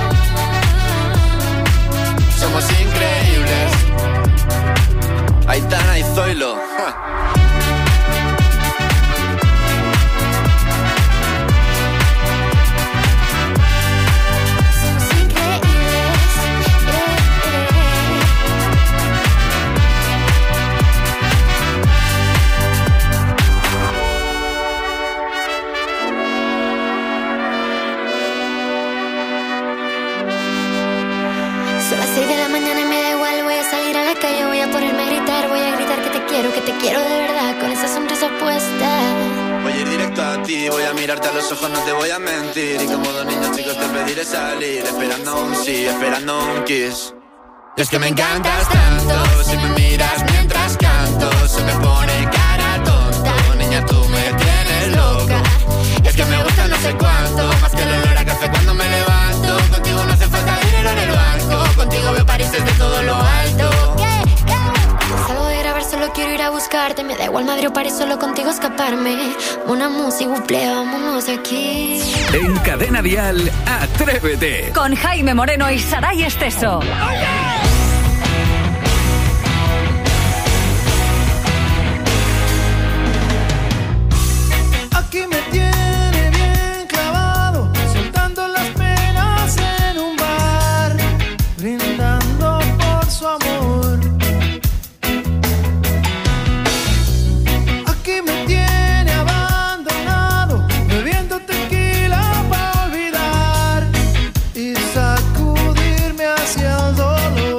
Somos increíbles. Aitana y Zoilo. Son las 6 de la mañana y me da igual. Voy a salir a la calle, voy a ponerme a gritar. Voy a gritar que te quiero de verdad, con esa sonrisa puesta. Voy a ir directo a ti, voy a mirarte a los ojos, no te voy a mentir. Y como dos niños chicos te pediré salir, esperando un sí, esperando un kiss. Y es que me encantas tanto, si me miras mientras canto, se me pone cara tonta. Niña, tú me tienes loca. Y es que me gusta no sé cuánto, más que el olor a café cuando me levanto. Contigo no hace falta dinero en el banco, contigo veo París desde todo lo alto. Cuando salgo de grabar solo quiero ir a buscarte. Me da igual Madrid o París, solo contigo escaparme. Una música, buple, vámonos de aquí. En Cadena Dial, Atrévete. Con Jaime Moreno y Saray Esteso. Aquí me tiene bien clavado, soltando las penas en un bar, brindando por su amor. Aquí me tiene abandonado, bebiendo tequila para olvidar y sacudirme hacia el dolor.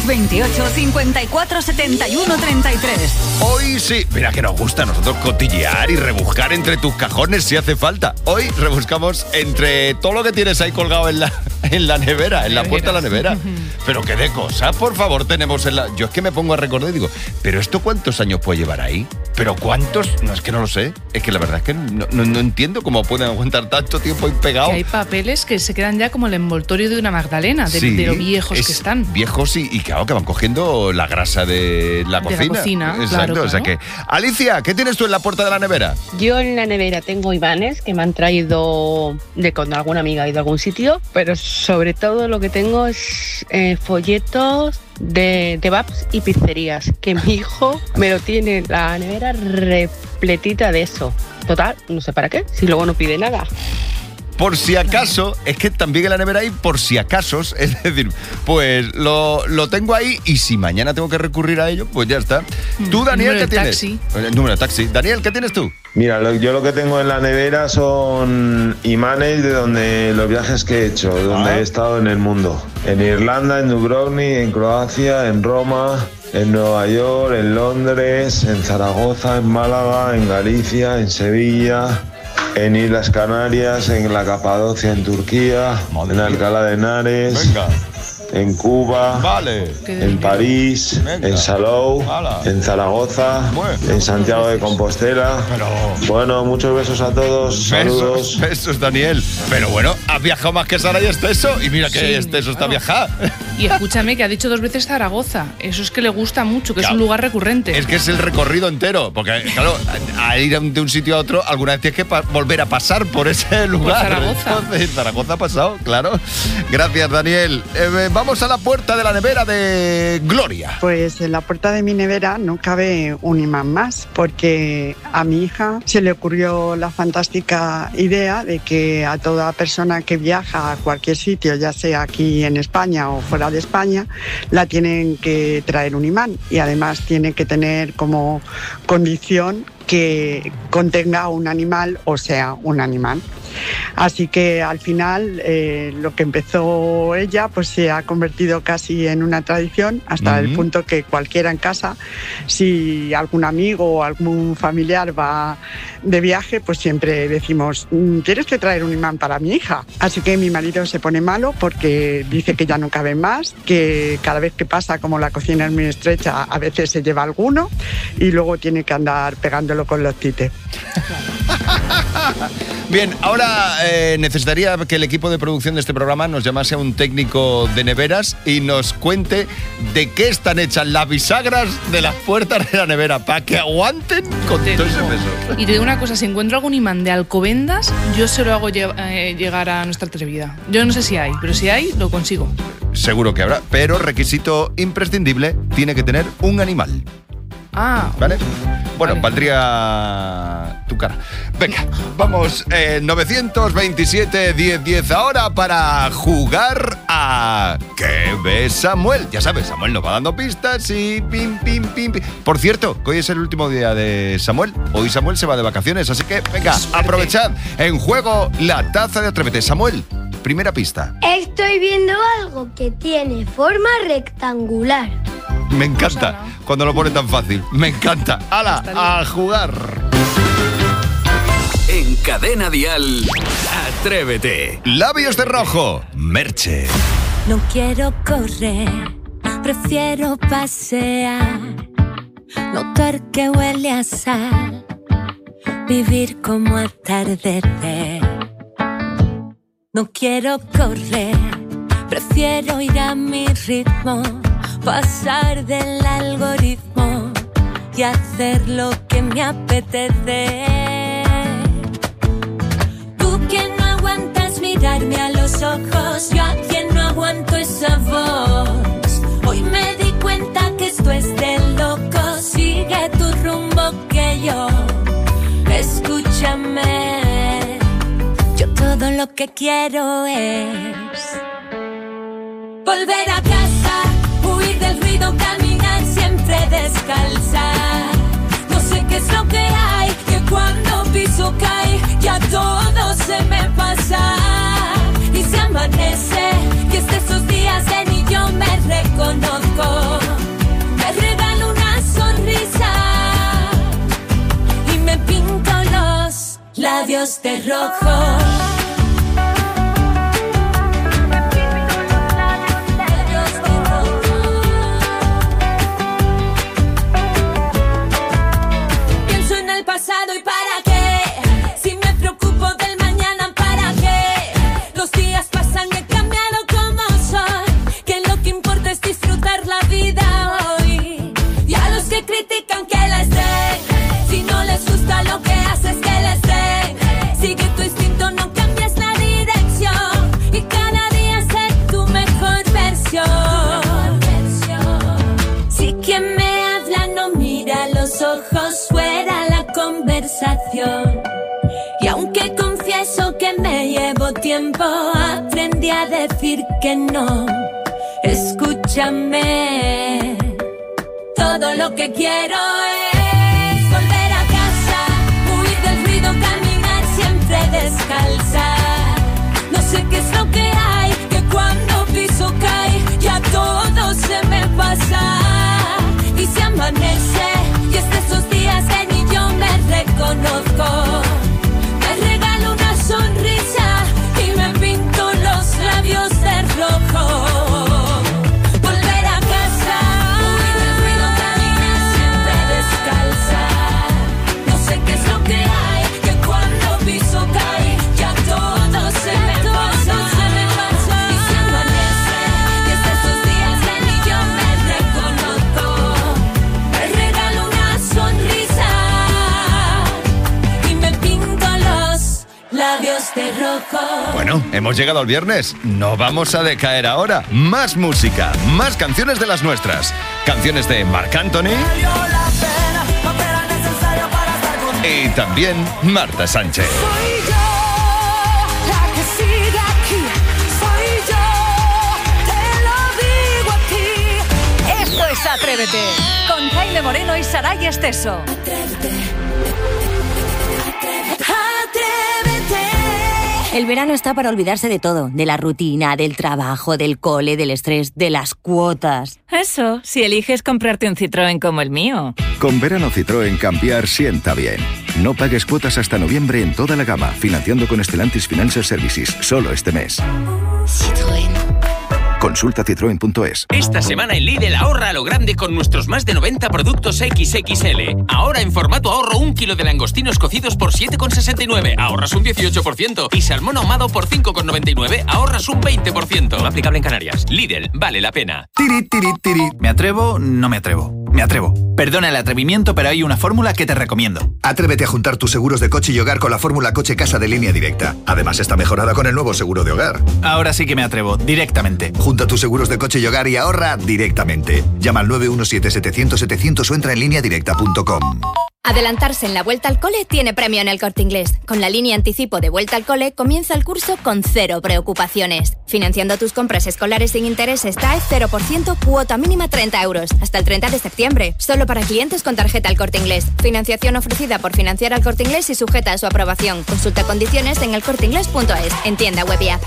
628 54 71 33. Hoy sí, mira que nos gusta a nosotros cotillear y rebuscar entre tus cajones si hace falta. Hoy rebuscamos entre todo lo que tienes ahí colgado en la nevera, en la puerta de la nevera. Pero qué de cosas, por favor, tenemos en la... Yo es que me pongo a recordar y digo, ¿pero esto cuántos años puede llevar ahí? ¿Pero cuántos? No, es que no lo sé. Es que la verdad es que no entiendo cómo pueden aguantar tanto tiempo ahí pegados. Que hay papeles que se quedan ya como el envoltorio de una magdalena, de lo viejos que están. Viejos y claro, que van cogiendo la grasa de la cocina. De la cocina, exacto, claro. O sea que... Alicia, ¿qué tienes tú en la puerta de la nevera? Yo en la nevera tengo imanes que me han traído de cuando alguna amiga ha ido a algún sitio, pero sobre todo lo que tengo es folletos de kebabs y pizzerías, que mi hijo me lo tiene en la nevera repletita de eso. Total, no sé para qué, si luego no pide nada. Por si acaso, es que también en la nevera hay por si acaso, es decir, pues lo tengo ahí y si mañana tengo que recurrir a ello, pues ya está. Tú, Daniel, ¿qué tienes? Taxi. El número de taxi. Daniel, ¿qué tienes tú? Mira, yo lo que tengo en la nevera son imanes de donde los viajes que he hecho, donde he estado en el mundo. En Irlanda, en Dubrovnik, en Croacia, en Roma, en Nueva York, en Londres, en Zaragoza, en Málaga, en Galicia, en Sevilla, en Islas Canarias, en la Capadocia, en Turquía, en Alcalá de Henares, en Cuba, en París, en Salou, en Zaragoza, en Santiago de Compostela. Bueno, muchos besos a todos, saludos. Besos, Daniel. Pero bueno, has viajado más que Sara y Esteso, y mira que Esteso está viajado. Y escúchame, que ha dicho 2 veces Zaragoza. Eso es que le gusta mucho, que es un lugar recurrente. Es que es el recorrido entero, porque claro, al ir de un sitio a otro, alguna vez tienes que volver a pasar por ese lugar. Zaragoza. Entonces, Zaragoza ha pasado, claro. Gracias, Daniel. Vamos a la puerta de la nevera de Gloria. Pues en la puerta de mi nevera no cabe un imán más, porque a mi hija se le ocurrió la fantástica idea de que a toda persona que viaja a cualquier sitio, ya sea aquí en España o fuera de España, la tienen que traer un imán, y además tiene que tener como condición que contenga un animal, o sea, un animal. Así que al final lo que empezó ella pues se ha convertido casi en una tradición, hasta el punto que cualquiera en casa, si algún amigo o algún familiar va de viaje, pues siempre decimos, tienes que traer un imán para mi hija. Así que mi marido se pone malo porque dice que ya no cabe más, que cada vez que pasa, como la cocina es muy estrecha, a veces se lleva alguno y luego tiene que andar pegándolo con los tites. Bien, ahora necesitaría que el equipo de producción de este programa nos llamase a un técnico de neveras y nos cuente de qué están hechas las bisagras de las puertas de la nevera para que aguanten con todo ese peso. Y te digo una cosa, si encuentro algún imán de alcobendas, yo se lo hago llegar a nuestra atrevida. Yo no sé si hay, pero si hay, lo consigo. Seguro que habrá, pero requisito imprescindible, tiene que tener un animal. ¿Vale? Bueno, valdría tu cara. Venga, vamos, 927-10-10 ahora para jugar a ¿Qué ves, Samuel? Ya sabes, Samuel nos va dando pistas y pim, pim, pim, pim. Por cierto, que hoy es el último día de Samuel. Hoy Samuel se va de vacaciones, así que venga, aprovechad. En juego la taza de Atrévete. Samuel, primera pista. Estoy viendo algo que tiene forma rectangular. Me encanta cuando lo pone tan fácil. Me encanta. ¡Hala! ¡A jugar! En Cadena Dial, Atrévete. Labios de rojo, Merche. No quiero correr, prefiero pasear, notar que huele a sal, vivir como atardecer. No quiero correr, prefiero ir a mi ritmo, pasar del algoritmo y hacer lo que me apetece. Tú que no aguantas mirarme a los ojos, yo a quien no aguanto esa voz. Hoy me di cuenta que esto es de loco, sigue tu rumbo que yo. Escúchame, yo todo lo que quiero es volver a casa, huir del ruido, caminar siempre descalza. No sé qué es lo que hay, que cuando piso cae, ya todo se me pasa. Y se amanece, que es de esos días en y yo me reconozco. Me regalo una sonrisa y me pinto los labios de rojo. Pasado y para qué, si me preocupo del mañana, para qué, los días pasan y he cambiado como soy, que lo que importa es disfrutar la vida hoy, y a los que critican que les den, si no les gusta lo que haces que les den, sigue tu instinto, no cambies la dirección, y cada día sé tu mejor versión, si quien me habla no mira los ojos fuera conversación. Y aunque confieso que me llevo tiempo, aprendí a decir que no. Escúchame, todo lo que quiero es volver a casa, huir del ruido, caminar siempre descalza. No sé qué es lo que hay, que cuando piso cae, ya todo se me pasa. Y se amanece, y es de esos días que ni yo me reconozco. Me regalo una sonrisa y me pinto los labios de rojo. Volver a casa, huir del ruido, caminar siempre descalza. No sé qué es lo que hay, que cuando piso cae, ya todo se me pasa. Y se amanece, y es de esos días que ni yo me reconozco. Me regalo una sonrisa y me pinto los labios de rojo. Bueno, hemos llegado al viernes. No vamos a decaer ahora. Más música, más canciones de las nuestras. Canciones de Marc Anthony. Y también Marta Sánchez. Soy yo la que sigue aquí. Soy yo, te lo digo a ti. Esto es Atrévete, con Jaime Moreno y Saray Esteso. El verano está para olvidarse de todo, de la rutina, del trabajo, del cole, del estrés, de las cuotas. Eso, si eliges comprarte un Citroën como el mío. Con verano Citroën cambiar sienta bien. No pagues cuotas hasta noviembre en toda la gama, financiando con Stellantis Financial Services, solo este mes. Citroën. Consulta citroen.es. Esta semana en Lidl ahorra a lo grande con nuestros más de 90 productos XXL. Ahora en formato ahorro 1 kilo de langostinos cocidos por 7,69, ahorras un 18%. Y salmón ahumado por 5,99, ahorras un 20%. No aplicable en Canarias. Lidl, vale la pena. Tiri, tiri, tiri. ¿Me atrevo? No me atrevo. Me atrevo. Perdona el atrevimiento, pero hay una fórmula que te recomiendo. Atrévete a juntar tus seguros de coche y hogar con la fórmula Coche Casa de Línea Directa. Además está mejorada con el nuevo seguro de hogar. Ahora sí que me atrevo, directamente. Junta tus seguros de coche y hogar y ahorra directamente. Llama al 917-700-700 o entra en lineadirecta.com. Adelantarse en la vuelta al cole tiene premio en El Corte Inglés. Con la línea anticipo de Vuelta al Cole comienza el curso con 0 preocupaciones. Financiando tus compras escolares sin intereses TAE 0%, cuota mínima 30 euros. Hasta el 30 de septiembre. Solo para clientes con tarjeta El Corte Inglés. Financiación ofrecida por Financiar al Corte Inglés y sujeta a su aprobación. Consulta condiciones en elcorteinglés.es. En tienda web y app.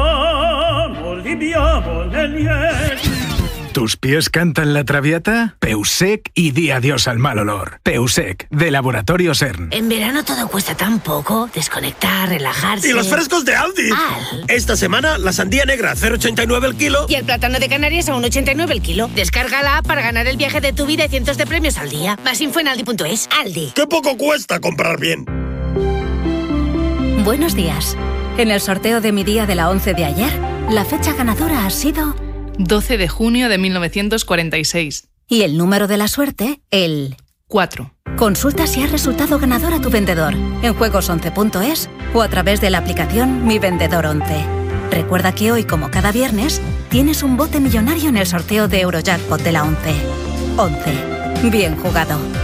¿Tus pies cantan la traviata? Peusec y di adiós al mal olor. Peusec, de Laboratorio CERN. En verano todo cuesta tan poco. Desconectar, relajarse. ¡Y los frescos de Aldi! Esta semana la sandía negra a 0,89 el kilo. Y el plátano de Canarias a 1,89 el kilo. Descárgala para ganar el viaje de tu vida y cientos de premios al día. Más info en aldi.es. Aldi. ¡Qué poco cuesta comprar bien! Buenos días. En el sorteo de mi día de la 11 de ayer, la fecha ganadora ha sido 12 de junio de 1946. Y el número de la suerte, el 4. Consulta si has resultado ganador a tu vendedor en juegos11.es o a través de la aplicación Mi Vendedor 11. Recuerda que hoy, como cada viernes, tienes un bote millonario en el sorteo de Eurojackpot de la 11. 11. Bien jugado.